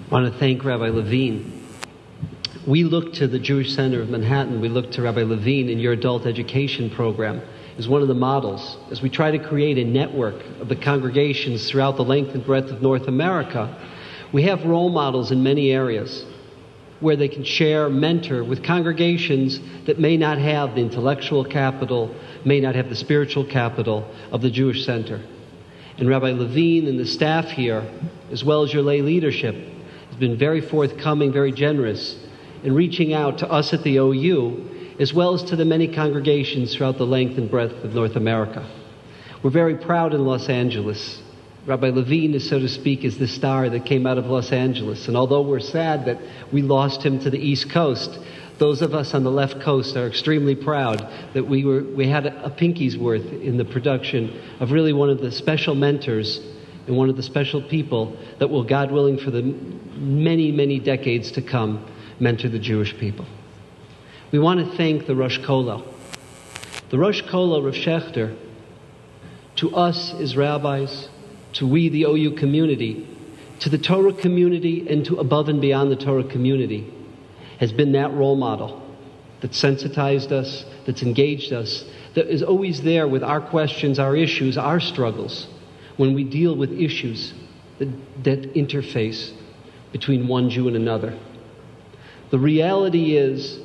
I want to thank Rabbi Levine. We look to the Jewish Center of Manhattan, we look to Rabbi Levine in your adult education program as one of the models, as we try to create a network of the congregations throughout the length and breadth of North America. We have role models in many areas where they can share, mentor with congregations that may not have the intellectual capital, may not have the spiritual capital of the Jewish Center. And Rabbi Levine and the staff here, as well as your lay leadership, has been very forthcoming, very generous in reaching out to us at the OU, as well as to the many congregations throughout the length and breadth of North America. We're very proud in Los Angeles. Rabbi Levine is, so to speak, is the star that came out of Los Angeles. And although we're sad that we lost him to the East Coast, those of us on the left coast are extremely proud that we had a pinky's worth in the production of really one of the special mentors and one of the special people that will, God willing, for the many, many decades to come, mentor the Jewish people. We want to thank the Rosh Kollel. The Rosh Kollel, Rav Shechter, to us as rabbis, to we, the OU community, to the Torah community, and to above and beyond the Torah community, has been that role model that sensitized us, that's engaged us, that is always there with our questions, our issues, our struggles, when we deal with issues that interface between one Jew and another. The reality is,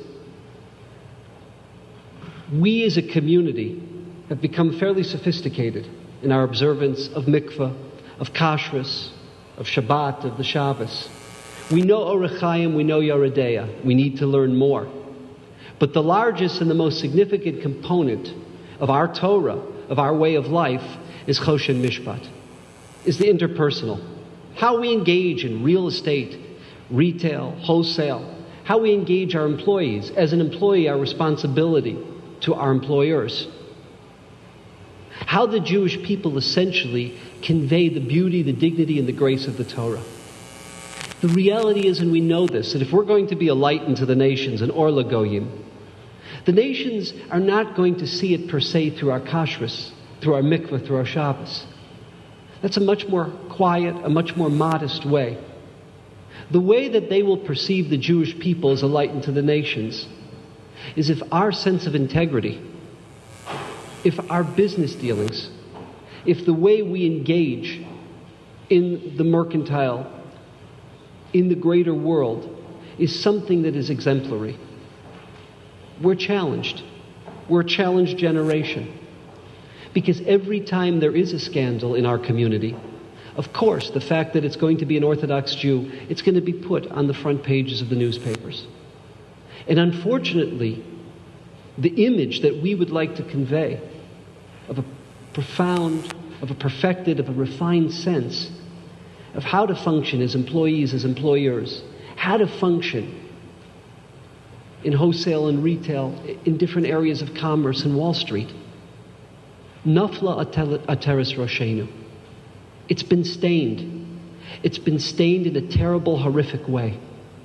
we as a community have become fairly sophisticated in our observance of mikveh, of kashrus, of Shabbat, of the Shabbos. We know Orach Chaim, we know Yoredeya. We need to learn more. But the largest and the most significant component of our Torah, of our way of life, is Choshen Mishpat, is the interpersonal. How we engage in real estate, retail, wholesale, how we engage our employees. As an employee, our responsibility to our employers. How the Jewish people essentially convey the beauty, the dignity, and the grace of the Torah. The reality is, and we know this, that if we're going to be a light into the nations, an Or LaGoyim, the nations are not going to see it per se through our kashrus, through our mikveh, through our Shabbos. That's a much more quiet, a much more modest way. The way that they will perceive the Jewish people as a light into the nations is if our sense of integrity, if our business dealings, if the way we engage in the mercantile, in the greater world, is something that is exemplary. We're challenged. We're a challenged generation. Because every time there is a scandal in our community, of course, the fact that it's going to be an Orthodox Jew, it's going to be put on the front pages of the newspapers. And unfortunately, the image that we would like to convey of a profound, of a perfected, of a refined sense of how to function as employees, as employers, how to function in wholesale and retail, in different areas of commerce and Wall Street. Nafla ateres roshenu. It's been stained. It's been stained in a terrible, horrific way.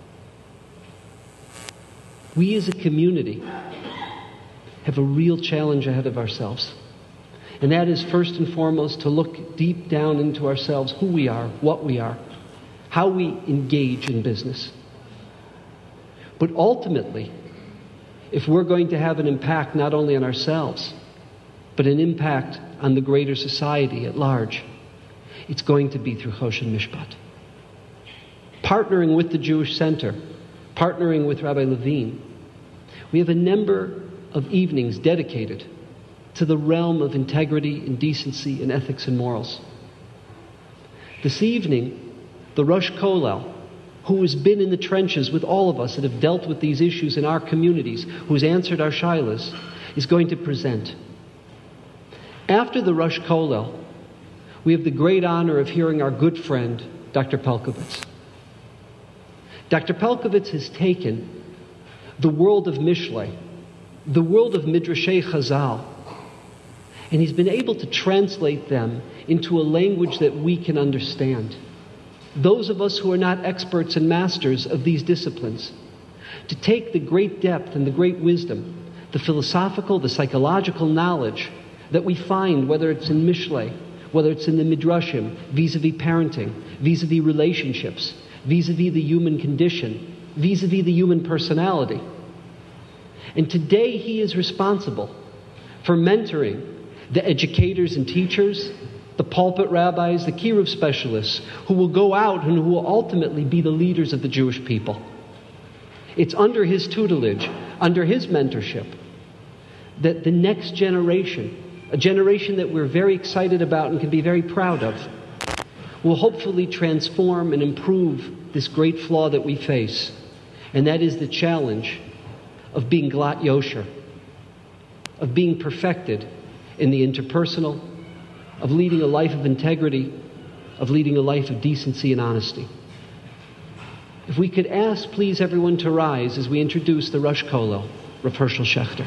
We as a community have a real challenge ahead of ourselves. And that is first and foremost to look deep down into ourselves, who we are, what we are, how we engage in business. But ultimately, if we're going to have an impact not only on ourselves, but an impact on the greater society at large, it's going to be through Choshen Mishpat. Partnering with the Jewish Center, partnering with Rabbi Levine, we have a number of evenings dedicated to the realm of integrity and decency and ethics and morals. This evening, the Rosh Kollel, who has been in the trenches with all of us that have dealt with these issues in our communities, who has answered our shilas, is going to present. After the Rosh Kollel, we have the great honor of hearing our good friend, Dr. Pelcovitz. Dr. Pelcovitz has taken the world of Mishlei, the world of Midrashei Chazal, and he's been able to translate them into a language that we can understand. Those of us who are not experts and masters of these disciplines, to take the great depth and the great wisdom, the philosophical, the psychological knowledge that we find, whether it's in Mishlei, whether it's in the Midrashim, vis-a-vis parenting, vis-a-vis relationships, vis-a-vis the human condition, vis-a-vis the human personality. And today he is responsible for mentoring the educators and teachers, the pulpit rabbis, the kiruv specialists, who will go out and who will ultimately be the leaders of the Jewish people. It's under his tutelage, under his mentorship, that the next generation, a generation that we're very excited about and can be very proud of, will hopefully transform and improve this great flaw that we face. And that is the challenge of being glatt yosher, of being perfected in the interpersonal, of leading a life of integrity, of leading a life of decency and honesty. If we could ask, please, everyone to rise as we introduce the Rosh Kollel, Rav Hershel Schachter.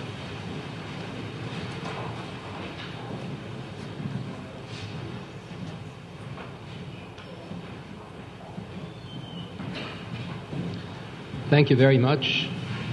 Thank you very much.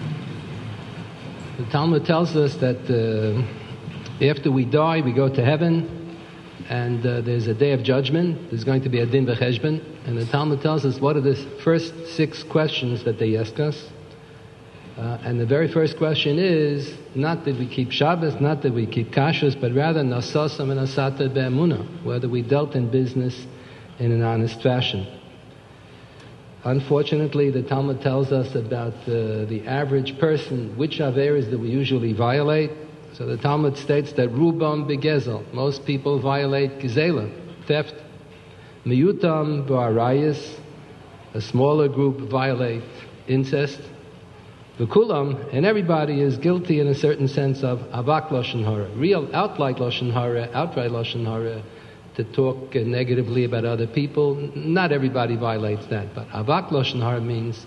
The Talmud tells us that after we die, we go to heaven, and there's a day of judgment. There's going to be a din v'cheshbon, and the Talmud tells us what are the first 6 questions that they ask us. And the very first question is not that we keep Shabbos, not that we keep kashrus, but rather nasasam and asata be'emunah, whether we dealt in business in an honest fashion. Unfortunately, the Talmud tells us about the average person, which averas that we usually violate. So the Talmud states that rubam begezel, most people violate gezela, theft. Miyutam ba'arayis, a smaller group violate incest. V'kulam, and everybody is guilty in a certain sense of avak lashon hara, real outright lashon hara, to talk negatively about other people. Not everybody violates that, but avak lashon hara means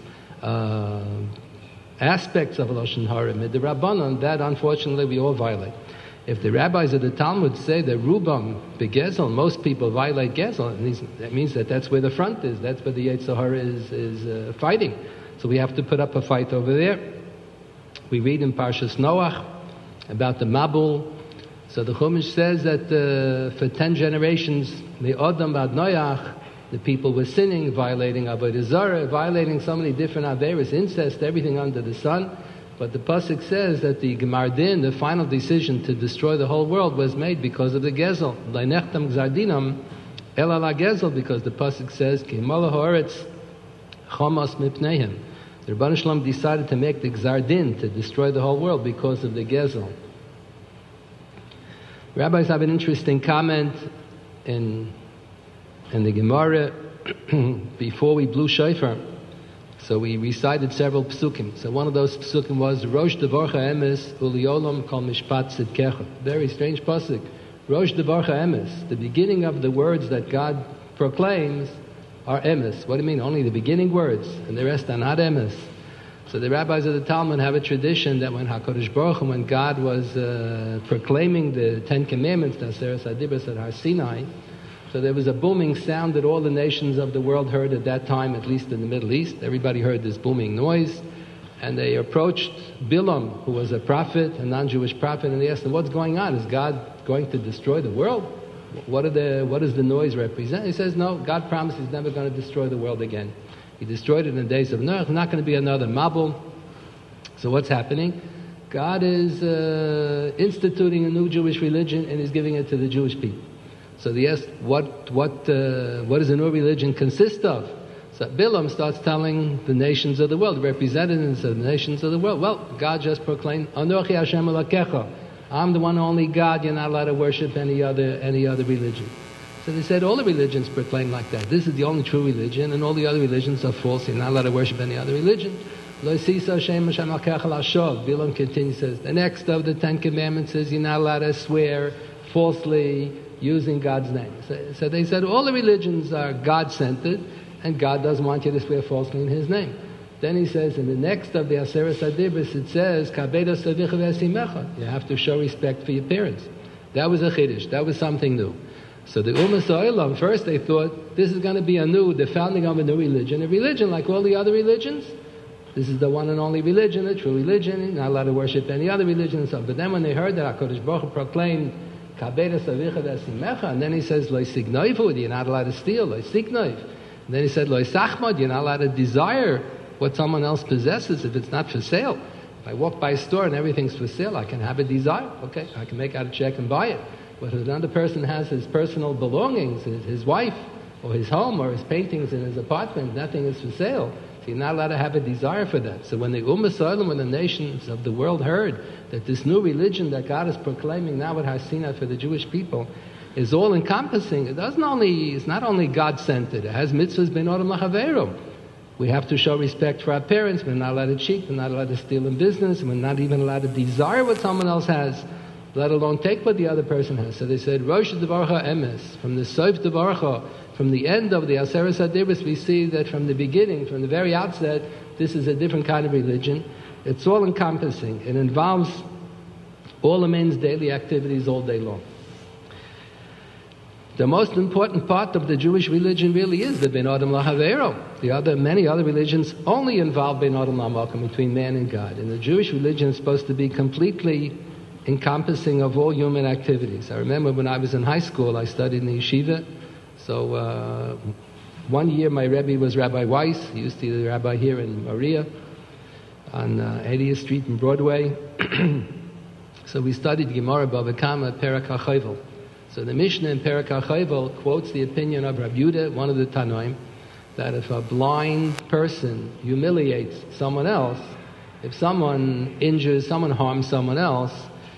aspects of lashon hara. Midrabanan, that unfortunately we all violate. If the rabbis of the Talmud say that rubam begezel, most people violate gezel, that means that that's where the front is. That's where the Yetzer Hara is fighting. So we have to put up a fight over there. We read in Parshas Noach about the Mabul. So the Chumash says that for 10 generations, the Adam ad Noach, the people were sinning, violating Avodah Zarah, violating so many different averas, incest, everything under the sun. But the Pasuk says that the Gemar Din, the final decision to destroy the whole world, was made because of the Gezel. Leinechtam Gzardinam Ela la Gezel, because the Pasuk says, Ki Malach haaretz Chamas mipneihem. The Rebbeinu Shalom decided to make the Gzar Din, to destroy the whole world because of the Gezel. Rabbis have an interesting comment in the Gemara before we blew shofar. So we recited several psukim. So one of those psukim was Rosh Devarcha Emes Uliolam Kol Mishpat Tzidkecha. Very strange pasuk. Rosh Devarcha Emes. The beginning of the words that God proclaims are Emes. What do you mean? Only the beginning words, and the rest are not Emes. So the rabbis of the Talmud have a tradition that when HaKadosh Baruch Hu, when God was proclaiming the 10 Commandments, the Aseret HaDibros at Har Sinai, so there was a booming sound that all the nations of the world heard at that time, at least in the Middle East. Everybody heard this booming noise. And they approached Bilam, who was a prophet, a non-Jewish prophet, and they asked him, what's going on? Is God going to destroy the world? What does the noise represent? He says, no, God promised He's never going to destroy the world again. He destroyed it in the days of Noah. There's not going to be another Mabul. So what's happening? God is instituting a new Jewish religion, and He's giving it to the Jewish people. So they asked, what does a new religion consist of? So Bilam starts telling the nations of the world, the representatives of the nations of the world, well, God just proclaimed, Anochi Hashem Elokecha. I'm the one only God, you're not allowed to worship any other religion. So they said all the religions proclaim like that. This is the only true religion, and all the other religions are false, you're not allowed to worship any other religion. Bilam continues, says, the next of the 10 Commandments is you're not allowed to swear falsely, using God's name. So they said all the religions are God-centered, and God doesn't want you to swear falsely in His name. Then he says, in the next of the Aseret HaDibros, it says, Kabedos Avicha V'esimecha. You have to show respect for your parents. That was a chiddush. That was something new. So the Ummah Ha'olam, first they thought, this is going to be the founding of a new religion. A religion like all the other religions. This is the one and only religion, the true religion. You're not allowed to worship any other religion and so on. But then when they heard that HaKadosh Baruch Hu proclaimed, and then he says, you're not allowed to steal, And then he said, Lo Isachmod, you're not allowed to desire what someone else possesses if it's not for sale. If I walk by a store and everything's for sale, I can have a desire. Okay, I can make out a check and buy it. But if another person has his personal belongings, his wife, or his home, or his paintings in his apartment, nothing is for sale. So you're not allowed to have a desire for that. So when the Ummah Solim, when the nations of the world heard that this new religion that God is proclaiming now at Har Sinai for the Jewish people is all encompassing, it's not only God-centered, it has mitzvahs ben Adam l'chaveiro. We have to show respect for our parents, we're not allowed to cheat, we're not allowed to steal in business, we're not even allowed to desire what someone else has, let alone take what the other person has. So they said, Rosh Devarcha Emes, from the Sof Devarcha, from the end of the Aseres HaDibros, we see that from the beginning, from the very outset, this is a different kind of religion. It's all encompassing. It involves all a man's daily activities all day long. The most important part of the Jewish religion really is the Ben Adam L'Haveiro. Many other religions only involve Ben Adam L'Makom, between man and God. And the Jewish religion is supposed to be completely encompassing of all human activities. I remember when I was in high school, I studied in the yeshiva. So one year my Rebbe was Rabbi Weiss. He used to be the rabbi here in Maria on 80th Street in Broadway. So we studied Gemara Bava Kama Perek HaChovel. So the Mishnah in Perek HaChovel quotes the opinion of Rabbi Yehuda, one of the Tanoim, that if a blind person humiliates someone else, if someone harms someone else,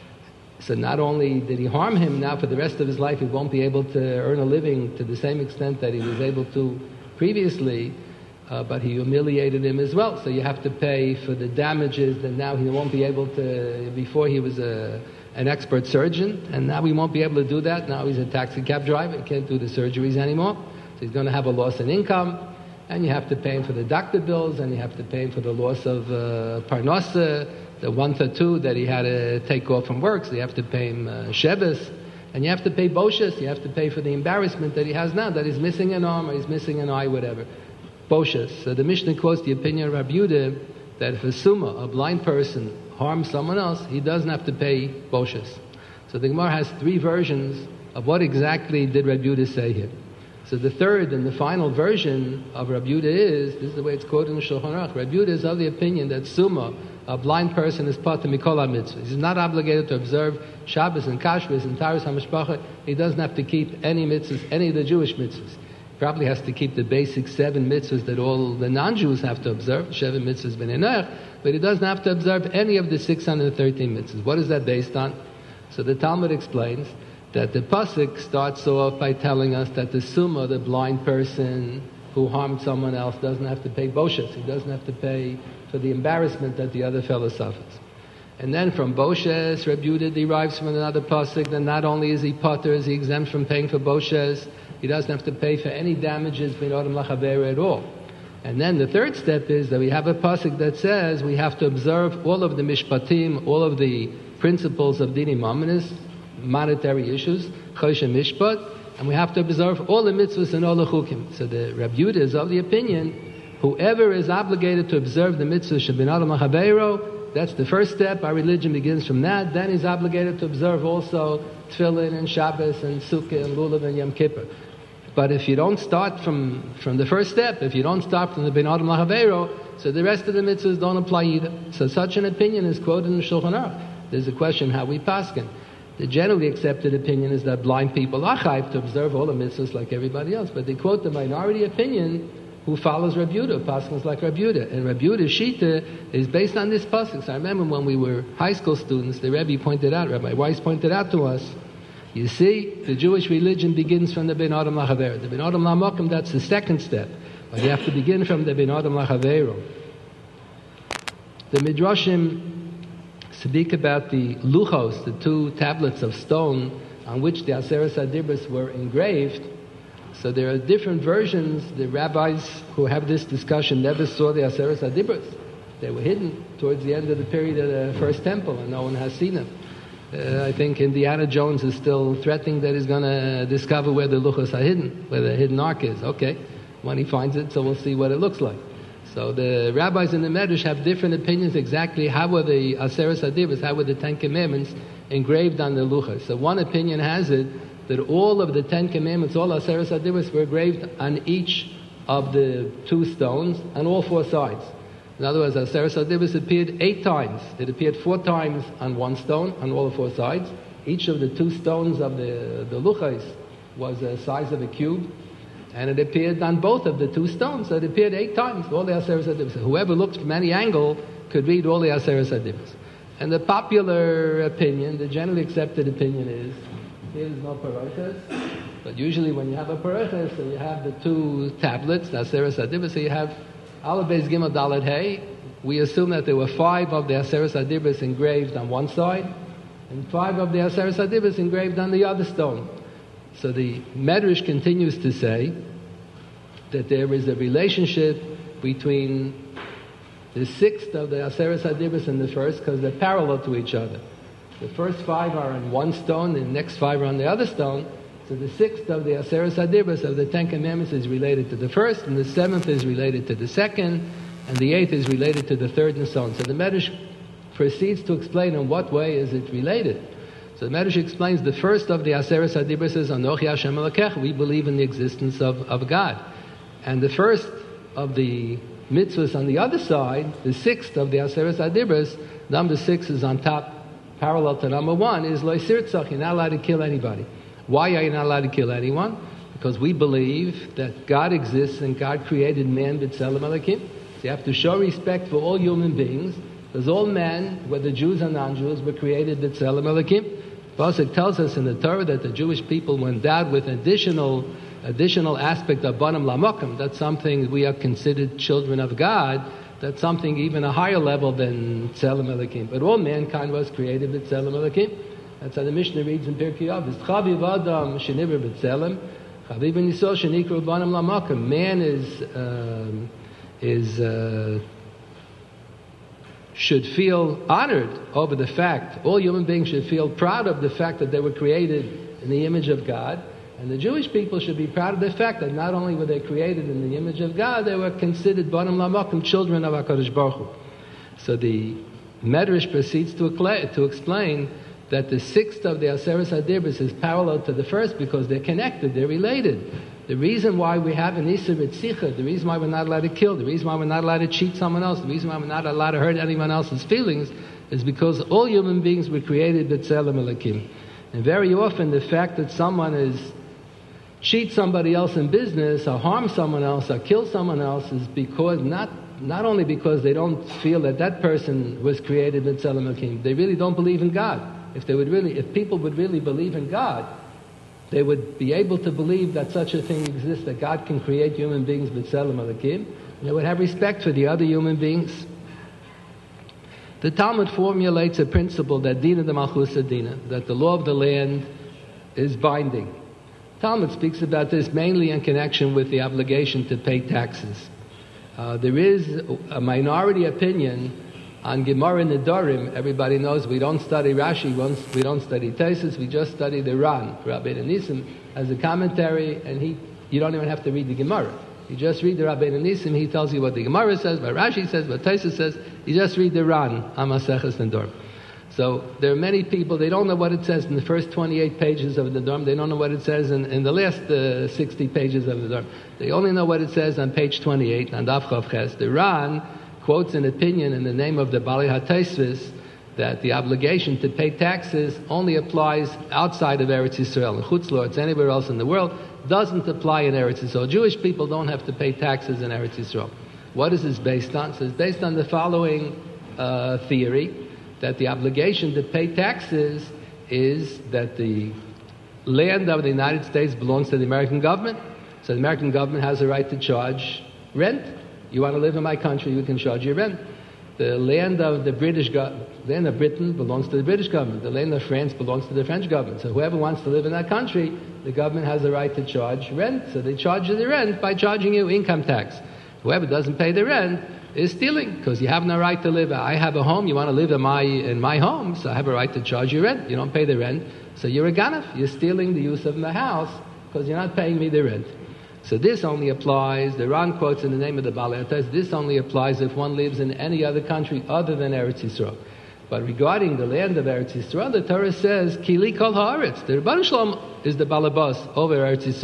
so not only did he harm him, now for the rest of his life he won't be able to earn a living to the same extent that he was able to previously, but he humiliated him as well. So you have to pay for the damages that now he won't be able to. Before he was an expert surgeon, and now he won't be able to do that. Now he's a taxi cab driver, he can't do the surgeries anymore. So he's going to have a loss in income, and you have to pay him for the doctor bills, and you have to pay him for the loss of parnasa, the 1 or 2 that he had to take off from work, so you have to pay him Shevis, and you have to pay Boshes, you have to pay for the embarrassment that he has now, that he's missing an arm or he's missing an eye, whatever. Boshes. So the Mishnah quotes the opinion of Rabbi Yehuda that if a summa, a blind person, harms someone else, he doesn't have to pay Boshes. So the Gemara has 3 versions of what exactly did Rabbi Yehuda say here. So the third and the final version of Rabbi Yehuda this is the way it's quoted in Shulchan Aruch. Rabbi Yehuda is of the opinion that summa, a blind person, is part of Mikol HaMitzvah. He's not obligated to observe Shabbos and Kashrus and Taras HaMishpacha. He doesn't have to keep any mitzvahs, any of the Jewish mitzvahs. He probably has to keep the basic 7 mitzvahs that all the non-Jews have to observe, 7 mitzvahs b'nei Noach, but he doesn't have to observe any of the 613 mitzvahs. What is that based on? So the Talmud explains that the pasuk starts off by telling us that the summa, the blind person who harmed someone else, doesn't have to pay boshes. He doesn't have to pay for the embarrassment that the other fellow suffers. And then from boshes, Rabbi Yehuda derives from another pasuk that not only is he potter, is he exempt from paying for boshes, he doesn't have to pay for any damages bin Adam L'Chaveiro at all. And then the third step is that we have a pasuk that says we have to observe all of the mishpatim, all of the principles of dinim mamanis, monetary issues, chosh and mishpat, and we have to observe all the mitzvahs and all the chukim. So the Rabbi Yehuda is of the opinion, whoever is obligated to observe the mitzvah shebin Adam L'Chaveiro, that's the first step. Our religion begins from that. Then he's obligated to observe also Tefillin and Shabbos and Sukkah and Lulav and Yom Kippur. But if you don't start from the first step, if you don't start from the Ben Adam L'Chaveiro, so the rest of the mitzvahs don't apply either. So such an opinion is quoted in the Shulchan Aruch. There's a question how we paskin. The generally accepted opinion is that blind people are chayv to observe all the mitzvahs like everybody else. But they quote the minority opinion who follows Rabbi Yehuda, paskins like Rabbi Yehuda. And Rabbi Yehuda's shita is based on this pasuk. So I remember when we were high school students, the Rebbe pointed out, Rabbi Weiss pointed out to us, you see, the Jewish religion begins from the Ben Adam L'Chaveiro. The Ben Adam L'Makom, that's the second step. But you have to begin from the Ben Adam L'Chaveiro. The Midrashim speak about the luchos, the 2 tablets of stone on which the Aseres HaDibros were engraved. So there are different versions. The rabbis who have this discussion never saw the Aseres HaDibros. They were hidden towards the end of the period of the first temple, and no one has seen them. I think Indiana Jones is still threatening that he's going to discover where the luchos are hidden, where the hidden ark is. Okay, when he finds it, so we'll see what it looks like. So the rabbis in the Medrash have different opinions exactly how were the Aseres HaDibros, how were the 10 Commandments engraved on the luchos. So one opinion has it that all of the 10 Commandments, all Aseres HaDibros were engraved on each of the two stones on all four sides. In other words, Aseres HaDibros appeared 8 times. It appeared 4 times on one stone on all the 4 sides. Each of the 2 stones of the luchos was the size of a cube, and it appeared on both of the 2 stones. So it appeared 8 times, all the Aseres HaDibros. Whoever looked from any angle could read all the Aseres HaDibros. And the popular opinion, the generally accepted opinion is, here is no parochas, but usually when you have a parochas, so you have the 2 tablets, the Aseres HaDibros, so you have Aleph Beis Gimel Dalet Hey. We assume that there were 5 of the Aseres HaDibros engraved on one side, and 5 of the Aseres HaDibros engraved on the other stone. So the Medrash continues to say that there is a relationship between the 6th of the Aseres HaDibros and the first, because they're parallel to each other. The first 5 are on one stone, and the next 5 are on the other stone. So the 6th of the Aseres HaDibros of the 10 Commandments is related to the first, and the 7th is related to the second, and the 8th is related to the third, and so on. So the Medrash proceeds to explain in what way is it related. So the Medrash explains the first of the Aseres HaDibros is Anochi Hashem Elokecha. We believe in the existence of God. And the first of the mitzvahs on the other side, the 6th of the Aseres HaDibros, number 6 is on top, parallel to number 1, is Lo Sirtzach. You're not allowed to kill anybody. Why are you not allowed to kill anyone? Because we believe that God exists and God created man b'tzelem Elokim. So you have to show respect for all human beings, because all men, whether Jews or non-Jews, were created b'tzelem Elokim. Pasuk tells us in the Torah that the Jewish people were endowed with additional aspect of Banam Lamokim. That's something we are considered children of God. That's something even a higher level than Tzelem Elokim. But all mankind was created with Tzelem Elokim. That's how the Mishnah reads in Pirkei Avos. Chaviv Adam shenivra b'Tzelem, Chaviv Nisol shenikru Banam Lamokim. Man should feel honored over the fact, all human beings should feel proud of the fact that they were created in the image of God. And the Jewish people should be proud of the fact that not only were they created in the image of God, they were considered Banam Lamokim, children of HaKadosh Baruch Hu. So the Medrash proceeds to explain that the 6th of the Aseres HaDibros is parallel to the first because they're connected, they're related. The reason why we have an Isur B'tzicha, the reason why we're not allowed to kill, the reason why we're not allowed to cheat someone else, the reason why we're not allowed to hurt anyone else's feelings is because all human beings were created B'tzelem Elokim. And very often the fact that someone cheat somebody else in business or harm someone else or kill someone else is because not only because they don't feel that that person was created B'tzelem Elokim, they really don't believe in God. If people would really believe in God, they would be able to believe that such a thing exists, that God can create human beings B'tzelem Elokim, and they would have respect for the other human beings. The Talmud formulates a principle that Dina de Malchus Dina, that the law of the land is binding. Talmud speaks about this mainly in connection with the obligation to pay taxes. There is a minority opinion on Gemara Nedarim. Everybody knows we don't study Rashi, we don't study Tosfos, we just study the Ran. Rabbeinu Nissim has a commentary, and you don't even have to read the Gemara. You just read the Rabbeinu Nissim, he tells you what the Gemara says, what Rashi says, what Tosfos says. You just read the Ran, Maseches Nedarim. So there are many people, they don't know what it says in the first 28 pages of the Nedarim. They don't know what it says in the last 60 pages of the Nedarim. They only know what it says on page 28, on Daf Chav Ches. The Ran quotes an opinion in the name of the Balei HaTosfos that the obligation to pay taxes only applies outside of Eretz Yisrael. In Chutz La'aretz, anywhere else in the world, doesn't apply in Eretz Yisrael. Jewish people don't have to pay taxes in Eretz Yisrael. What is this based on? So it's based on the following theory, that the obligation to pay taxes is that the land of the United States belongs to the American government, so the American government has a right to charge rent. You want to live in my country, you can charge your rent. The land of land of Britain belongs to the British government. The land of France belongs to the French government. So whoever wants to live in that country, the government has the right to charge rent. So they charge you the rent by charging you income tax. Whoever doesn't pay the rent is stealing, because you have no right to live. I have a home, you want to live in my home, so I have a right to charge you rent. You don't pay the rent, so you're a ganef. You're stealing the use of my house because you're not paying me the rent. So this only applies, the Ran quotes in the name of the Balei HaTosfos, this only applies if one lives in any other country other than Eretz Yisrael. But regarding the land of Eretz Yisrael, the Torah says, Kili kol haaretz. The Rebbeinu Shalom is the balabas over Eretz Yisrael.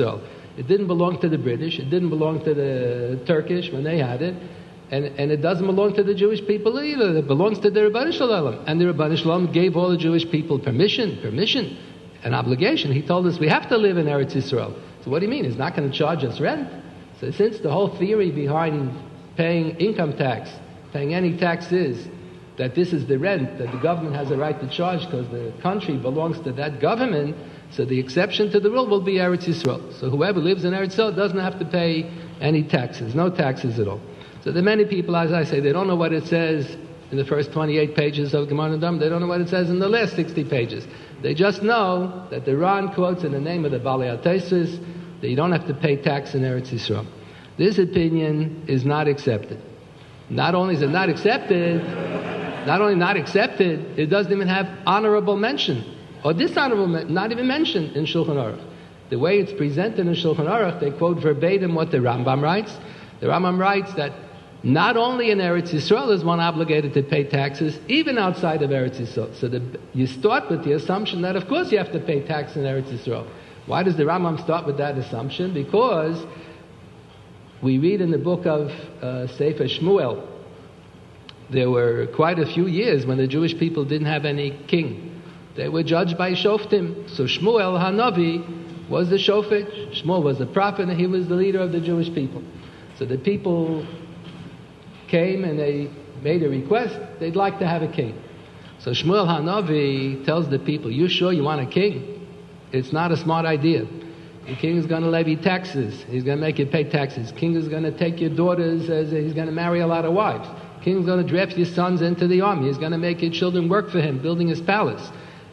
It didn't belong to the British. It didn't belong to the Turkish when they had it. And it doesn't belong to the Jewish people either. It belongs to the Rebbeinu Shalom. And the Rebbeinu Shalom gave all the Jewish people permission, an obligation. He told us we have to live in Eretz Yisrael. So what do you mean? He's not going to charge us rent? So since the whole theory behind paying income tax, paying any tax is that this is the rent that the government has a right to charge because the country belongs to that government, so the exception to the rule will be Eretz Yisrael. So whoever lives in Eretz Yisrael doesn't have to pay any taxes, no taxes at all. So there are many people, as I say, they don't know what it says in the first 28 pages of Gemara Nadam. They don't know what it says in the last 60 pages. They just know that the Ran quotes in the name of the Balei HaTosfos that you don't have to pay tax in Eretz Yisrael. This opinion is not accepted. Not only is it not accepted, it doesn't even have honorable mention, or dishonorable, not even mentioned in Shulchan Aruch. The way it's presented in Shulchan Aruch, they quote verbatim what the Rambam writes. The Rambam writes that not only in Eretz Yisrael is one obligated to pay taxes, even outside of Eretz Yisrael. So you start with the assumption that of course you have to pay tax in Eretz Yisrael. Why does the Rambam start with that assumption? Because we read in the book of Sefer Shmuel, there were quite a few years when the Jewish people didn't have any king. They were judged by Shoftim. So Shmuel Hanavi was the Shofet. Shmuel was the prophet and he was the leader of the Jewish people. So the people came and they made a request. They'd like to have a king. So Shmuel Hanavi tells the people, you sure you want a king? It's not a smart idea. The king is going to levy taxes. He's going to make you pay taxes. King is going to take your daughters, he's going to marry a lot of wives. King is going to draft your sons into the army. He's going to make your children work for him, building his palace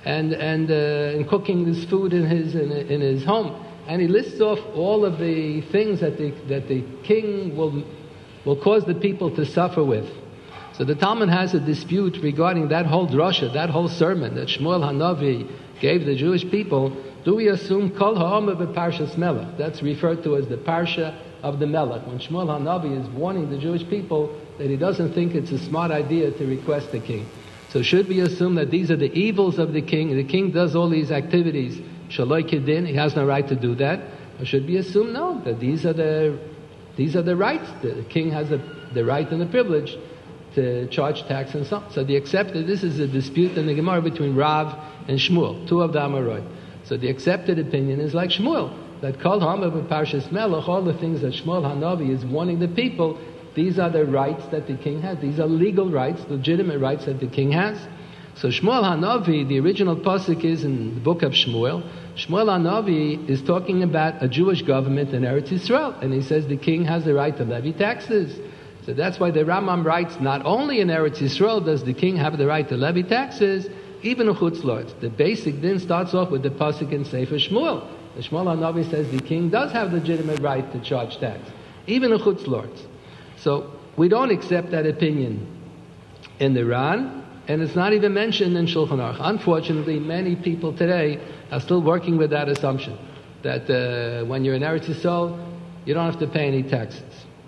and cooking his food in his home. And he lists off all of the things that the king will cause the people to suffer with. So the Talmud has a dispute regarding that whole drasha, that whole sermon that Shmuel Hanavi gave the Jewish people. Do we assume Kol Ha'omer b'Parshas Melech? That's referred to as the Parsha of the Melech. When Shmuel Hanavi is warning the Jewish people that he doesn't think it's a smart idea to request a king. So should we assume that these are the evils of the king? The king does all these activities. Shaloi Kedin, he has no right to do that. Or should we assume no, that these are the rights? The king has the right and the privilege to charge tax and so on. So the accepted, this is a dispute in the Gemara between Rav and Shmuel, two of the Amaroi. So the accepted opinion is like Shmuel, that Kol Ha'omer b'Parshas Melech, all the things that Shmuel Hanavi is warning the people, these are the rights that the king has. These are legal rights, legitimate rights that the king has. So Shmuel Hanavi, the original pasuk is in the book of Shmuel. Shmuel Hanavi is talking about a Jewish government in Eretz Yisrael, and he says the king has the right to levy taxes. So that's why the Rambam writes, not only in Eretz Yisrael does the king have the right to levy taxes, even in Chutz La'aretz. The basic din starts off with the pasuk in Sefer Shmuel. The Shmuel Hanavi says the king does have legitimate right to charge tax, even in Chutz La'aretz. So we don't accept that opinion in the Ran, and it's not even mentioned in Shulchan Aruch. Unfortunately, many people today are still working with that assumption, that when you're in Eretz Yisrael, you don't have to pay any taxes.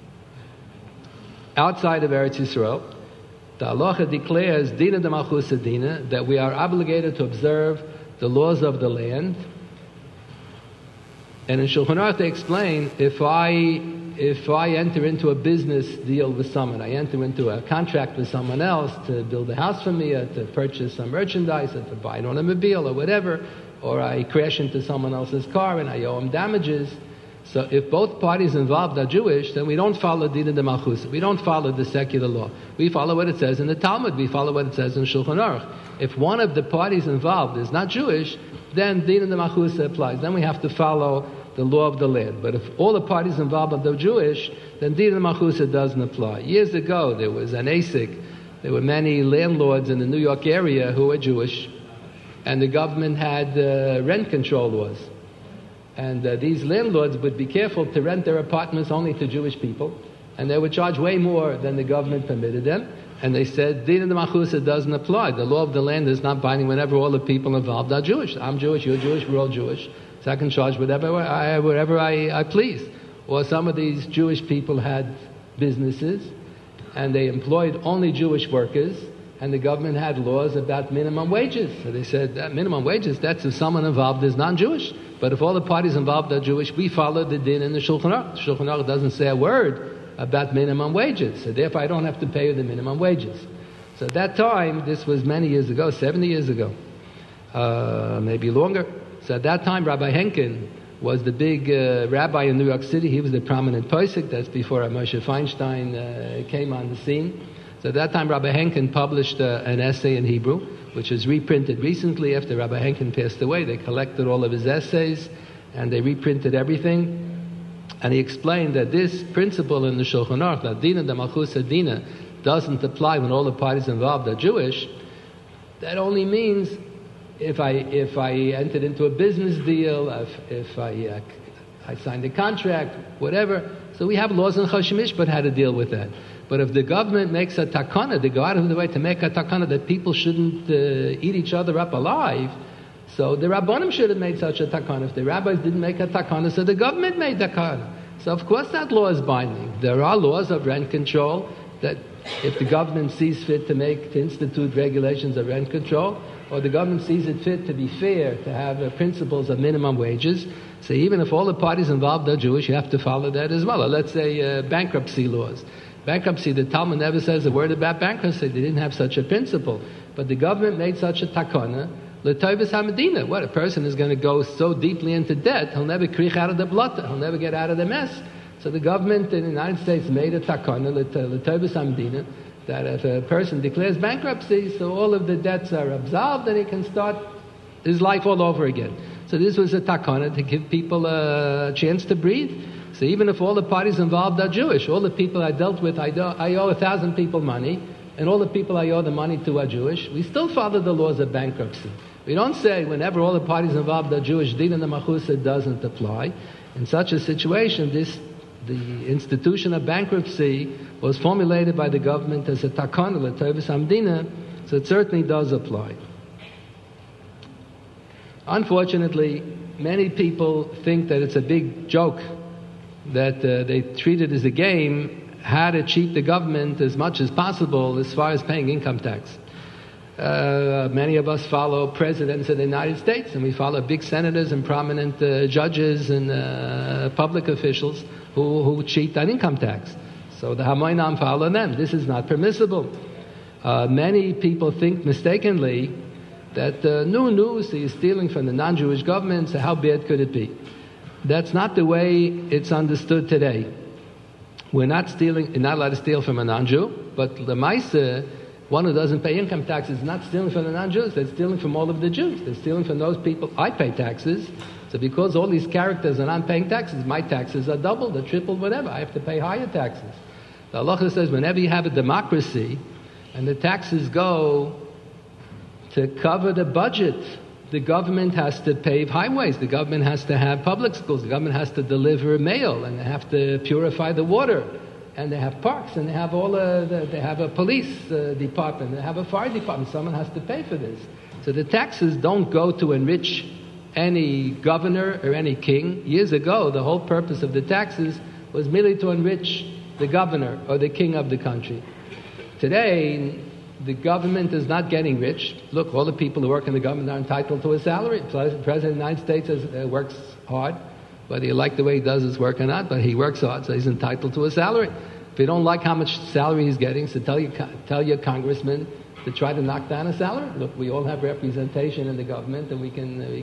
Outside of Eretz Yisrael, the halacha declares dina de malchus dina, that we are obligated to observe the laws of the land. And in Shulchan Aruch they explain, if I enter into a business deal with someone, I enter into a contract with someone else to build a house for me, or to purchase some merchandise, or to buy an automobile or whatever, or I crash into someone else's car and I owe him damages. So if both parties involved are Jewish, then we don't follow Dina de Malchus. We don't follow the secular law. We follow what it says in the Talmud. We follow what it says in Shulchan Aruch. If one of the parties involved is not Jewish, then Dina de Malchus applies. Then we have to follow the law of the land. But if all the parties involved are Jewish, then Dina de Malchus doesn't apply. Years ago, there was an ASIC. There were many landlords in the New York area who were Jewish, and the government had rent control laws. And these landlords would be careful to rent their apartments only to Jewish people, and they would charge way more than the government permitted them. And they said, Dina de Malchus doesn't apply. The law of the land is not binding whenever all the people involved are Jewish. I'm Jewish, you're Jewish, we're all Jewish. So I can charge whatever I please. Or some of these Jewish people had businesses, and they employed only Jewish workers, and the government had laws about minimum wages. So they said, that minimum wages, that's if someone involved is non-Jewish. But if all the parties involved are Jewish, we follow the din in the Shulchan Aruch. The Shulchan Aruch doesn't say a word about minimum wages, so therefore I don't have to pay you the minimum wages. So at that time, this was many years ago, 70 years ago, maybe longer. So at that time, Rabbi Henkin was the big rabbi in New York City. He was the prominent posek. That's before Moshe Feinstein came on the scene. So at that time, Rabbi Henkin published an essay in Hebrew, which was reprinted recently after Rabbi Henkin passed away. They collected all of his essays, and they reprinted everything. And he explained that this principle in the Shulchan Aruch, that Dina de Malchus Dina, doesn't apply when all the parties involved are Jewish. That only means if I entered into a business deal, if I signed a contract, whatever. So we have laws in Choshen Mishpat how to deal with that. But if the government makes a takana, they go out of the way to make a takana that people shouldn't eat each other up alive, so the Rabbanim should have made such a takana. If the rabbis didn't make a takana, so the government made takana. So of course that law is binding. There are laws of rent control that if the government sees fit to institute regulations of rent control, or the government sees it fit to be fair, to have principles of minimum wages, so even if all the parties involved are Jewish, you have to follow that as well. Or let's say bankruptcy laws. Bankruptcy, the Talmud never says a word about bankruptcy. They didn't have such a principle. But the government made such a takana, l'toivus hamedina. What, a person is going to go so deeply into debt, he'll never kriech out of the blotter, he'll never get out of the mess. So the government in the United States made a takana, l'toivus hamedina, that if a person declares bankruptcy, so all of the debts are absolved and he can start his life all over again. So this was a takana to give people a chance to breathe. So even if all the parties involved are Jewish, all the people I dealt with, I owe 1,000 people money, and all the people I owe the money to are Jewish, we still follow the laws of bankruptcy. We don't say whenever all the parties involved are Jewish, Din and the Machusa doesn't apply. In such a situation, the institution of bankruptcy was formulated by the government as a takana, l'toivus hamedina, so it certainly does apply. Unfortunately, many people think that it's a big joke, that they treat it as a game, how to cheat the government as much as possible as far as paying income tax. Many of us follow presidents of the United States, and we follow big senators and prominent judges and public officials who cheat on income tax. So the Hamoinam follow them. This is not permissible. Many people think mistakenly that so he's stealing from the non-Jewish government, so how bad could it be? That's not the way it's understood today. We're not stealing, you're not allowed to steal from a non-Jew, but the Maisa, one who doesn't pay income taxes, is not stealing from the non-Jews, they're stealing from all of the Jews. They're stealing from those people. I pay taxes, so because all these characters are not paying taxes, my taxes are doubled or tripled, whatever. I have to pay higher taxes. The halacha says whenever you have a democracy and the taxes go to cover the budget, the government has to pave highways, the government has to have public schools, the government has to deliver mail, and they have to purify the water, and they have parks, and they have they have a police department, they have a fire department. Someone has to pay for this. So the taxes don't go to enrich any governor or any king. Years ago, the whole purpose of the taxes was merely to enrich the governor or the king of the country. Today, the government is not getting rich. Look, all the people who work in the government are entitled to a salary. The President of the United States works hard, whether you like the way he does his work or not, but he works hard, so he's entitled to a salary. If you don't like how much salary he's getting, so tell your congressman to try to knock down a salary. Look, we all have representation in the government, and we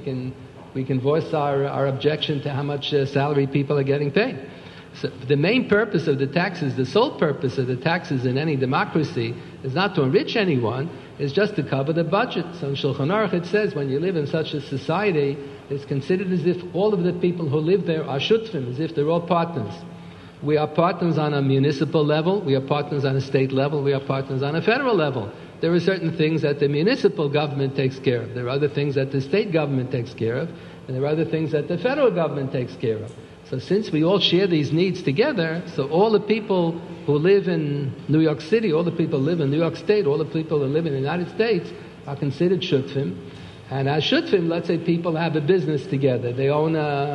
can voice our objection to how much salary people are getting paid. So the main purpose of the taxes, the sole purpose of the taxes in any democracy is not to enrich anyone, it's just to cover the budget. So in Shulchan Aruch it says when you live in such a society, it's considered as if all of the people who live there are shutfim, as if they're all partners. We are partners on a municipal level, we are partners on a state level, we are partners on a federal level. There are certain things that the municipal government takes care of, there are other things that the state government takes care of, and there are other things that the federal government takes care of. So since we all share these needs together, so all the people who live in New York City, all the people who live in New York State, all the people who live in the United States are considered shutfim. And as shutfim, let's say people have a business together. They own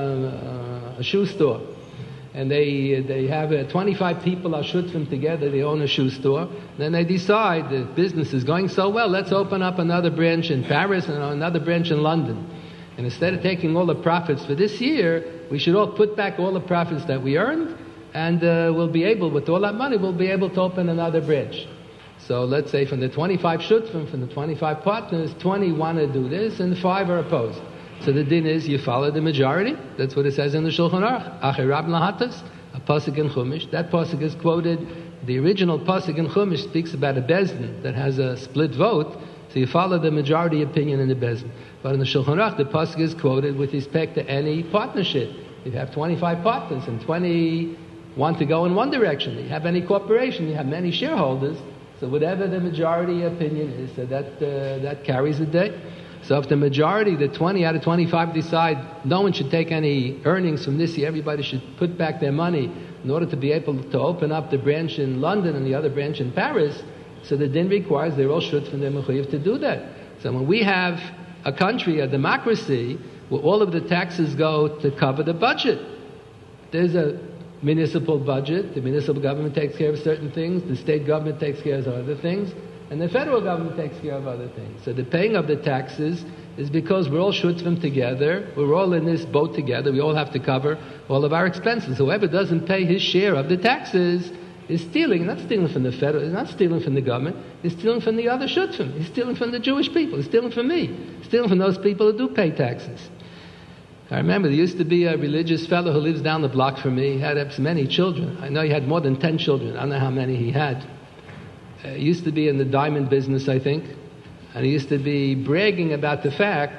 a shoe store. And they have 25 people are shutfim together, they own a shoe store. Then they decide the business is going so well, let's open up another branch in Paris and another branch in London. And instead of taking all the profits for this year, we should all put back all the profits that we earned, and we'll be able, with all that money, we'll be able to open another branch. So let's say from the 25 shutfim, from the 25 partners, 20 want to do this and 5 are opposed. So the din is you follow the majority. That's what it says in the Shulchan Aruch. Acher Rab Lahatas, a pasuk in Chumash. That pasuk is quoted. The original pasuk in Chumash speaks about a bezdin that has a split vote. So you follow the majority opinion in the bezdin. But in the Shulchan Aruch, the pasuk is quoted with respect to any partnership. You have 25 partners and 20 want to go in one direction. You have any corporation, you have many shareholders. So whatever the majority opinion is, so that carries the day. So if the majority, the 20 out of 25 decide no one should take any earnings from this year, everybody should put back their money in order to be able to open up the branch in London and the other branch in Paris, so the din requires they're all shut from their mechuyev to do that. So when we have a country, a democracy, where all of the taxes go to cover the budget, there's a municipal budget, the municipal government takes care of certain things, the state government takes care of other things, and the federal government takes care of other things. So the paying of the taxes is because we're all shutvim together, we're all in this boat together, we all have to cover all of our expenses. Whoever doesn't pay his share of the taxes is stealing, not stealing from the federal, he's not stealing from the government, he's stealing from the other shutvim, he's stealing from the Jewish people, he's stealing from me, he's stealing from those people who do pay taxes. I remember there used to be a religious fellow who lives down the block from me. He had many children. I know he had more than 10 children. I don't know how many he had. He used to be in the diamond business, I think. And he used to be bragging about the fact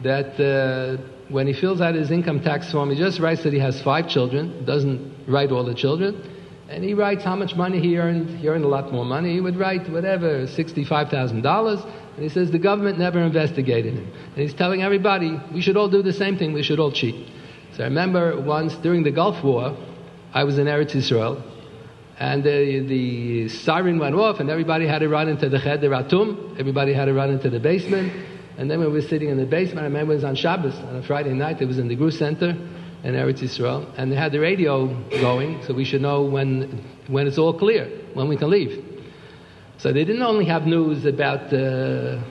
that when he fills out his income tax form, he just writes that he has 5 children, doesn't write all the children. And he writes how much money he earned. He earned a lot more money. He would write whatever, $65,000. And he says the government never investigated him. And he's telling everybody, we should all do the same thing, we should all cheat. So I remember once during the Gulf War, I was in Eretz Yisrael, and the siren went off, and everybody had to run into the Cheder Atum, everybody had to run into the basement. And then when we were sitting in the basement, I remember it was on Shabbos, on a Friday night, it was in the Gru Center in Eretz Yisrael, and they had the radio going, so we should know when it's all clear, when we can leave. So they didn't only have news about the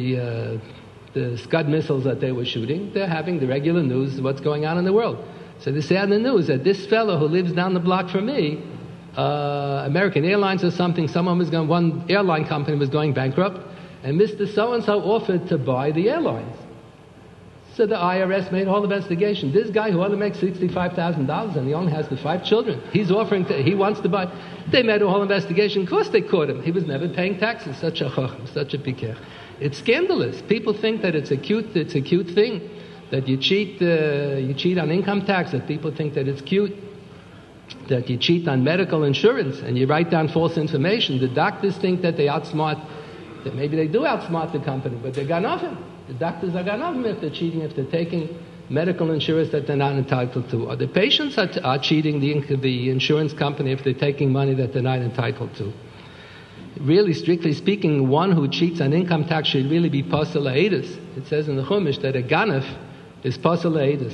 Scud missiles that they were shooting, they're having the regular news of what's going on in the world. So they say on the news that this fellow who lives down the block from me, American Airlines or something, one airline company was going bankrupt, and Mr. So-and-so offered to buy the airlines. So the IRS made a whole investigation. This guy who only makes $65,000 and he only has the 5 children, he wants to buy. They made a whole investigation. Of course they caught him. He was never paying taxes. Such a chacham, such a pikech. It's scandalous. People think that it's a cute thing, that you cheat on income tax, that people think that it's cute, that you cheat on medical insurance and you write down false information. The doctors think that they outsmart, that maybe they do outsmart the company, but they got nothing. The doctors are gone if they're cheating, if they're taking medical insurance that they're not entitled to. Or the patients are cheating the insurance company if they're taking money that they're not entitled to. Really, strictly speaking, one who cheats on income tax should really be pasal ha'edus. It says in the Chumash that a ganef is pasal ha'edus.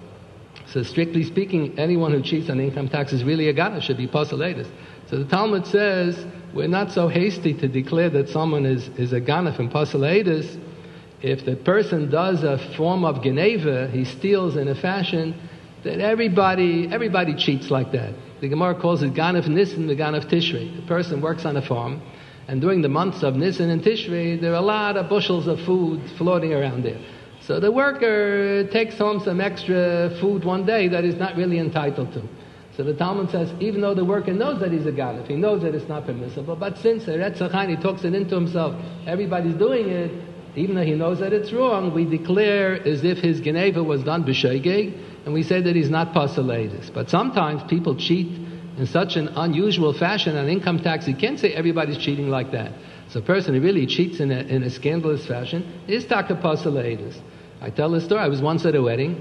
So strictly speaking, anyone who cheats on income tax is really a ganef, should be pasal ha'edus. So the Talmud says we're not so hasty to declare that someone is a ganef and pasal ha'edus. If the person does a form of geneva, he steals in a fashion that everybody cheats like that. The Gemara calls it Ganef Nisan, the Ganef Tishrei. The person works on a farm, and during the months of Nisan and Tishrei, there are a lot of bushels of food floating around there. So the worker takes home some extra food one day that he's not really entitled to. So the Talmud says, even though the worker knows that he's a Ganef, he knows that it's not permissible, but since Eretz Chaim, he talks it into himself, everybody's doing it, even though he knows that it's wrong, we declare as if his geneva was done b'shoigeg, and we say that he's not pasal ha'edus. But sometimes people cheat in such an unusual fashion on income tax, you can't say everybody's cheating like that. So a person who really cheats in a scandalous fashion is taka pasal ha'edus. I tell this story. I was once at a wedding.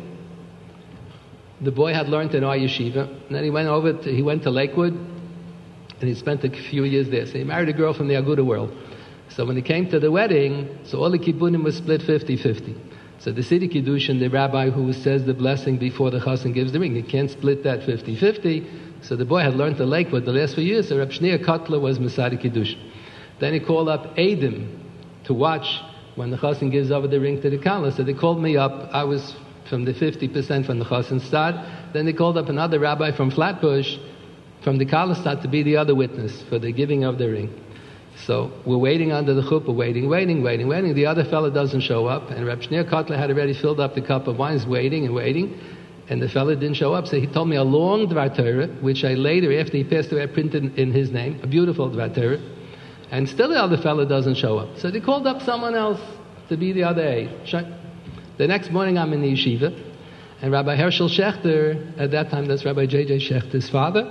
The boy had learned in our yeshiva, and then he went to Lakewood, and he spent a few years there. So he married a girl from the Aguda world. So when he came to the wedding, so all the kibbunim was split 50-50. So the Siddur Kiddushin, the rabbi who says the blessing before the chassan gives the ring, he can't split that 50-50. So the boy had learned to Lakewood the last few years, so Reb Shneir Kotler was Masadi Kiddushin. Then he called up Eidim to watch when the chassan gives over the ring to the kala. So they called me up. I was from the 50% from the chassan stad. Then they called up another rabbi from Flatbush, from the kala stad, to be the other witness for the giving of the ring. So we're waiting under the chuppah, waiting. The other fellow doesn't show up, and Reb Shneur Kotler had already filled up the cup of wine, waiting, and the fellow didn't show up. So he told me a long Dvar Torah, which I later, after he passed away, I printed in his name, a beautiful Dvar Torah, and still the other fellow doesn't show up. So they called up someone else to be the other aide. The next morning I'm in the yeshiva, and Rabbi Herschel Schechter, at that time that's Rabbi J.J. Schechter's father.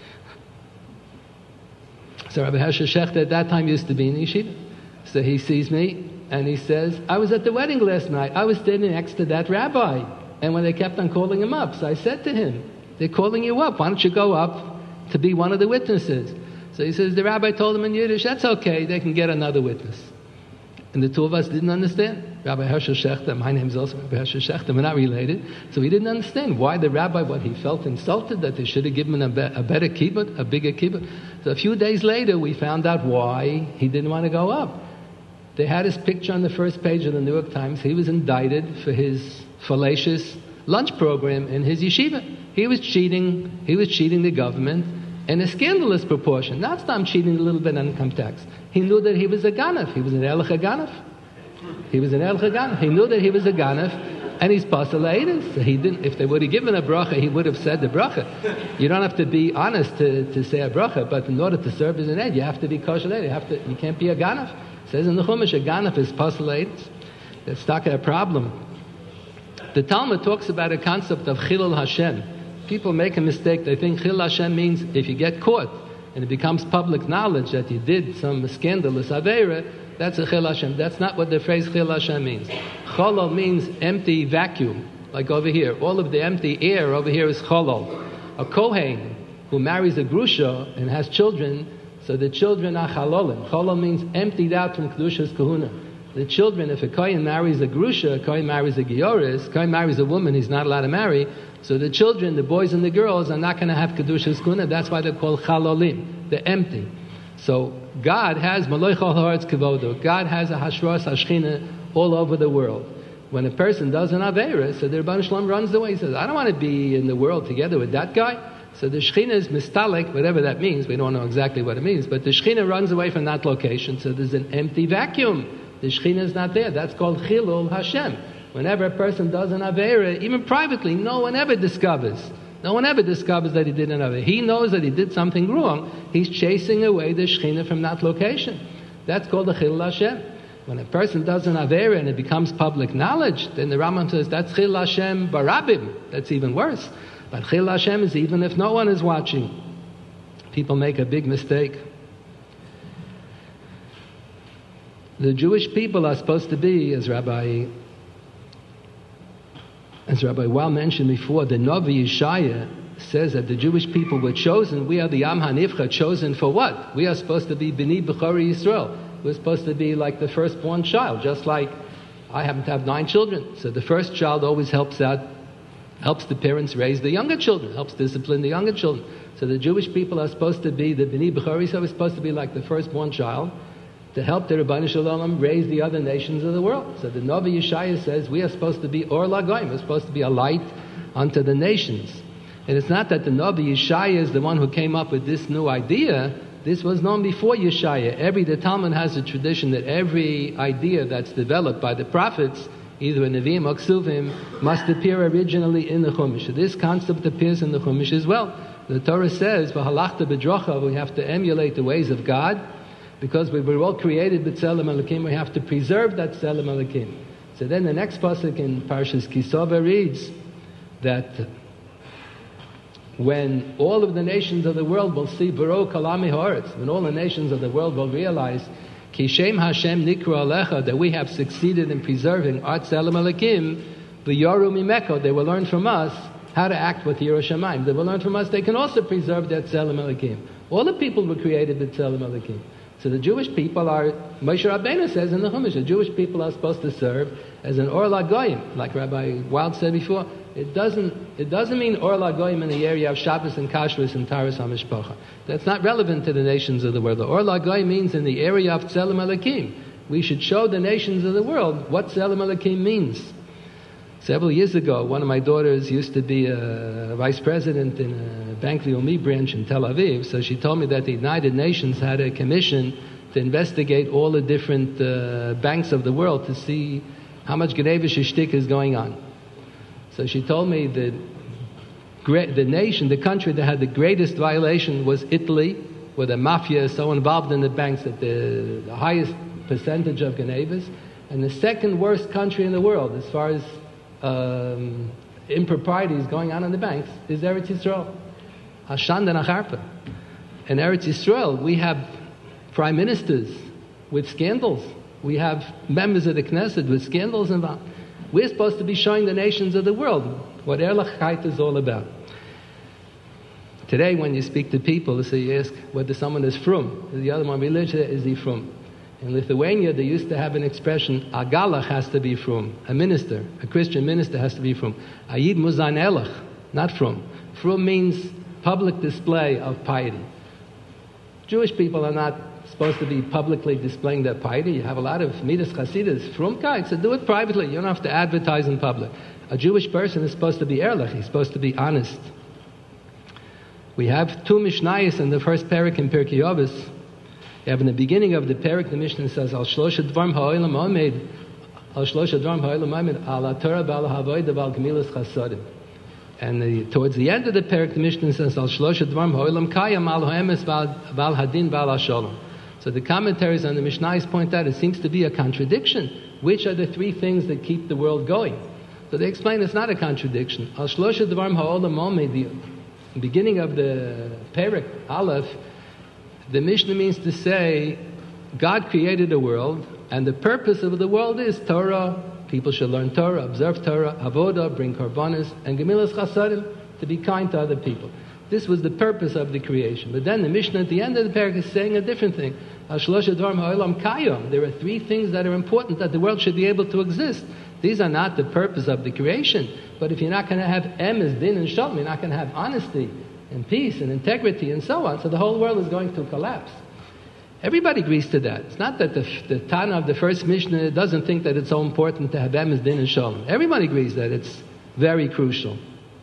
So Rabbi Herschel Schechter at that time used to be in the yeshiva. So he sees me and he says, I was at the wedding last night. I was standing next to that rabbi. And when they kept on calling him up, so I said to him, they're calling you up. Why don't you go up to be one of the witnesses? So he says, the rabbi told him in Yiddish, that's okay, they can get another witness. And the two of us didn't understand. Rabbi Herschel Schechter, my name is also Rabbi Herschel Schechter, we're not related. So we didn't understand why the rabbi, what he felt insulted, that they should have given him a better kibbut, a bigger kibbut. So a few days later, we found out why he didn't want to go up. They had his picture on the first page of the New York Times. He was indicted for his fallacious lunch program in his yeshiva. He was cheating the government in a scandalous proportion. Not stop cheating a little bit on income tax. He knew that he was a ganef. He was an Erlich ganef. He knew that he was a ganef, and he's pasal le'edus. So he didn't. If they would have given a bracha, he would have said the bracha. You don't have to be honest to say a bracha, but in order to serve as an aid, you have to be kosher le'edus. You can't be a ganef. It says in the Chumash, a ganef is pasal le'edus. That's not a problem. The Talmud talks about a concept of chilul Hashem. People make a mistake. They think chilul Hashem means if you get caught and it becomes public knowledge that you did some scandalous aveira, that's a chilul Hashem. That's not what the phrase chilul Hashem means. Cholol means empty vacuum, like over here. All of the empty air over here is cholol. A kohen who marries a grusha and has children, so the children are chalolim. Cholol means emptied out from kedushas kahuna. The children, if a kohen marries a grusha, a kohen marries a gioris, a kohen marries a woman he's not allowed to marry, so the children, the boys and the girls, are not going to have kedushas kahuna. That's why they're called chalolim. They're empty. So God has Maloi Chol Haaretz Kevodo. God has a Hashras Hashchina all over the world. When a person does an Aveira, so the Rebbeinu Shalom runs away. He says, I don't want to be in the world together with that guy. So the Shechina is mistalik, whatever that means. We don't know exactly what it means. But the Shechina runs away from that location. So there's an empty vacuum. The Shechina is not there. That's called Chilul Hashem. Whenever a person does an Aveira, even privately, no one ever discovers that he did an Aveira. He knows that he did something wrong. He's chasing away the Shechina from that location. That's called the Chilul Hashem. When a person does an Aveira and it becomes public knowledge, then the Rambam says that's Chilul Hashem barabim. That's even worse. But Chilul Hashem is even if no one is watching. People make a big mistake. The Jewish people are supposed to be, as Rabbi Weil mentioned before, the Novi Yeshaya says that the Jewish people were chosen. We are the Am HaNivcha, chosen for what? We are supposed to be B'nai B'chori Yisrael. We're supposed to be like the firstborn child, just like I happen to have 9 children. So the first child always helps the parents raise the younger children, helps discipline the younger children. So the Jewish people are supposed to be the B'nai B'chori Yisrael. We're supposed to be like the firstborn child, to help the Rebbeinu Shalom raise the other nations of the world. So the Novi Yeshaya says we are supposed to be Or Lagoyim. We're supposed to be a light unto the nations. And it's not that the Novi Yeshaya is the one who came up with this new idea. This was known before Yeshaya. The Talmud has a tradition that every idea that's developed by the prophets, either in Nevi'im or Ksuvim, must appear originally in the Chumash. So this concept appears in the Chumash as well. The Torah says, V'halachta b'drocha, we have to emulate the ways of God. Because we were all created with Tzelem Elokim, we have to preserve that Tzelem Elokim. So then the next pasuk in Parshas Kisova reads that when all of the nations of the world will see Baro Kalami Haaretz, when all the nations of the world will realize Ki Shem Hashem Nikra Alecha, that we have succeeded in preserving our Tzelem Elokim, V'yoru Mimeko, they will learn from us how to act with Yerushalayim. They will learn from us they can also preserve their Tzelem Elokim. All the people were created with Tzelem Elokim. So the Jewish people are, Moshe Rabbeinu says in the Chumash, the Jewish people are supposed to serve as an Or Lagoyim, like Rabbi Wild said before. It doesn't mean Or Lagoyim in the area of Shabbos and Kashrus and Taras HaMishpacha. That's not relevant to the nations of the world. The Or Lagoyim means in the area of Tzelem Elokim. We should show the nations of the world what Tzelem Elokim means. Several years ago, one of my daughters used to be a vice president in a Bank Leumi branch in Tel Aviv, so she told me that the United Nations had a commission to investigate all the different banks of the world to see how much Gnevish shtick is going on. So she told me that the country that had the greatest violation was Italy, where the mafia is so involved in the banks that the highest percentage of Gnevas, and the second worst country in the world as far as improprieties going on in the banks is Eretz Yisrael. Hashan and Acharpa. In Eretz Yisrael, we have prime ministers with scandals. We have members of the Knesset with scandals involved. We're supposed to be showing the nations of the world what Ehrlichkeit is all about. Today, when you speak to people, so you ask whether someone is frum. The other one, religious, is he frum? In Lithuania, they used to have an expression, a galach has to be frum. A minister, a Christian minister has to be frum. A yid muss sein ehrlich, not frum. Frum means public display of piety. Jewish people are not supposed to be publicly displaying their piety. You have a lot of Midas Chasidus, frumkeit, so do it privately. You don't have to advertise in public. A Jewish person is supposed to be ehrlich, he's supposed to be honest. We have two Mishnayos in the first parak in Pirkei Avos. You have in the beginning of the parak, the Mishnah says, Al shlosha dvarim ha'olam omed, Al shlosha dvarim ha'olam omed, Al haTorah v'al ha'avodah v'al gemilas chasadim. And towards the end of the parak, the Mishnah says, Al shlosha dvarim ha'olam kayam al ha'emes v'al hadin v'al ha'shalom. So the commentaries on the Mishnayos point out it seems to be a contradiction. Which are the three things that keep the world going? So they explain it's not a contradiction. Al shlosha dvarim ha'olam omed, the beginning of the parak, Aleph, the Mishnah means to say God created a world, and the purpose of the world is Torah. People should learn Torah, observe Torah, avodah, bring korbanos, and gemilas chasadim, to be kind to other people. This was the purpose of the creation. But then the Mishnah at the end of the parak is saying a different thing. There are three things that are important that the world should be able to exist. These are not the purpose of the creation. But if you're not going to have emes, din, and shalom, you're not going to have honesty and peace and integrity and so on, so the whole world is going to collapse. Everybody agrees to that. It's not that the Tana of the first Mishnah doesn't think that it's so important to have emes, din, and shalom. Everybody agrees that it's very crucial.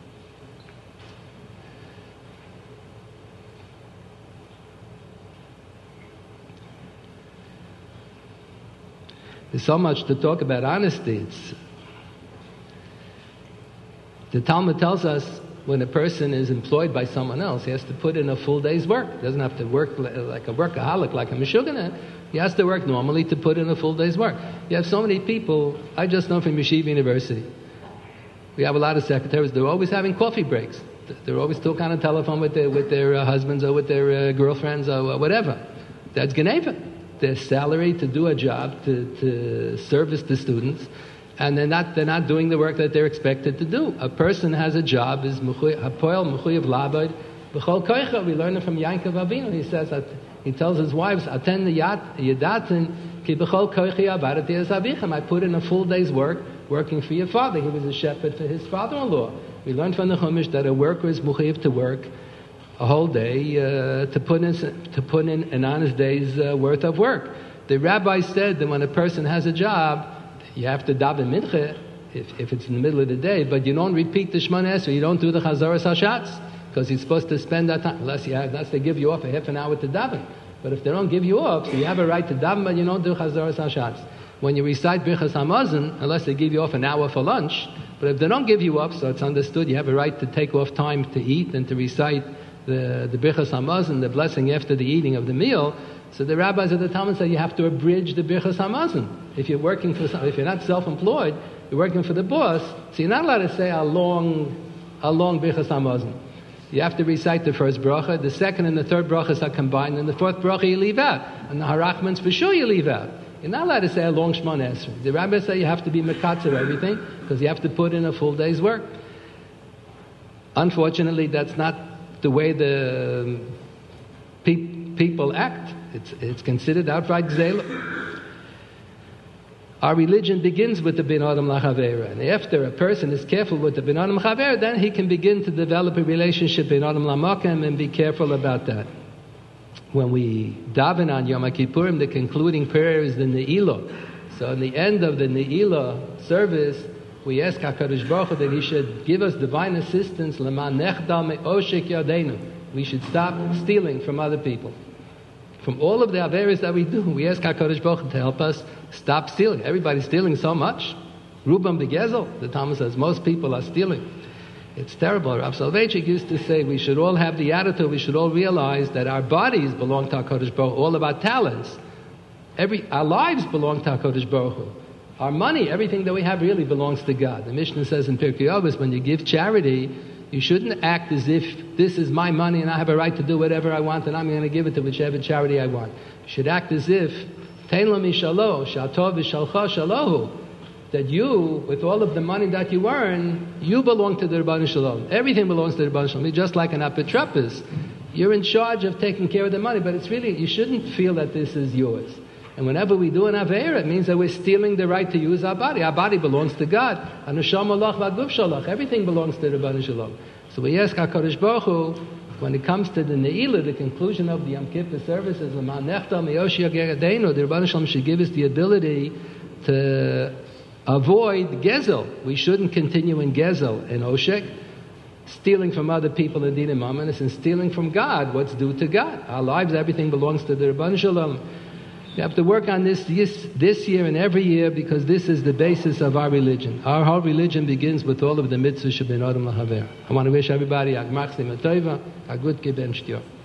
There's so much to talk about honesty. The Talmud tells us when a person is employed by someone else, he has to put in a full day's work. He doesn't have to work like a workaholic, like a meshugana. He has to work normally to put in a full day's work. You have so many people, I just know from Yeshiva University, we have a lot of secretaries, they're always having coffee breaks. They're always talking on the telephone with their husbands or with their girlfriends or whatever. That's Geneva. Their salary to do a job, to service the students, and they're not doing the work that they're expected to do. A person has a job, is hapoel mechuyev labad b'chol koicha. We learn it from Yankov Avinu. He says that he tells his wives, "Aten yadatin ki b'chol koichi avarati es avichem." I put in a full day's work working for your father. He was a shepherd for his father-in-law. We learned from the Chumash that a worker is mechuyev to work a whole day to put in an honest day's worth of work. The rabbi said that when a person has a job, you have to daven mincha if it's in the middle of the day, but you don't repeat the Shemona Esrei, you don't do the Chazaras Hashatz, because you're supposed to spend that time, unless they give you off a half an hour to daven. But if they don't give you off, so you have a right to daven, but you don't do Chazaras Hashatz. When you recite Birchas Hamazon, unless they give you off an hour for lunch, but if they don't give you off, so it's understood, you have a right to take off time to eat and to recite the Birchas Hamazon, the blessing after the eating of the meal. So the rabbis of the Talmud say you have to abridge the Birchas Hamazon. If you're working for if you're not self-employed, you're working for the boss, so you're not allowed to say a long Birchas Hamazon. You have to recite the first bracha, the second and the third brachas are combined, and the fourth bracha you leave out. And the harachmans for sure you leave out. You're not allowed to say a long Shemona Esrei. The rabbis say you have to be mekatzer everything, because you have to put in a full day's work. Unfortunately, that's not the way the people act. It's considered outright gzeila. Our religion begins with the bin adam lachavera, and after a person is careful with the bin adam lachavera, then he can begin to develop a relationship bin adam lamakem and be careful about that. when we daven on Yom Kippurim, the concluding prayer is the Ne'ilah. So in the end of the Ne'ilah service, we ask HaKadosh Baruch Hu that He should give us divine assistance. L'man nechdal me'oshek yadeinu. We should stop stealing from other people. From all of the averos that we do, we ask HaKadosh Baruch Hu to help us stop stealing. Everybody's stealing so much. Rubam begezel, the Talmud says, most people are stealing. It's terrible. Rav Soloveitchik used to say we should all have the attitude, we should all realize that our bodies belong to HaKadosh Baruch Hu, all of our talents. Our lives belong to HaKadosh Baruch Hu. Our money, everything that we have really belongs to God. The Mishnah says in Pirkei Avos, when you give charity, you shouldn't act as if this is my money and I have a right to do whatever I want and I'm going to give it to whichever charity I want. You should act as if, Tein lo mishalo, shatov v'shalcha shalohu, that you, with all of the money that you earn, you belong to the Rebbeinu Shalom. Everything belongs to the Rebbeinu Shalom. You're just like an apotropos. You're in charge of taking care of the money, but it's really, you shouldn't feel that this is yours. And whenever we do an Aveira, it means that we're stealing the right to use our body. Our body belongs to God. Everything belongs to the Rebbeinu Shalom. So we ask HaKadosh Baruch Hu, when it comes to the Ne'ilah, the conclusion of the Yom Kippur services, the Rebbeinu Shalom should give us the ability to avoid Gezel. We shouldn't continue in Gezel and Oshek, stealing from other people in Din Mamonos, and stealing from God what's due to God. Our lives, everything belongs to the Rebbeinu Shalom. We have to work on this year and every year, because this is the basis of our religion. Our whole religion begins with all of the mitzvahs shebein adam lahaver. I want to wish everybody a gmach simcha tova, a good ben shtiyah.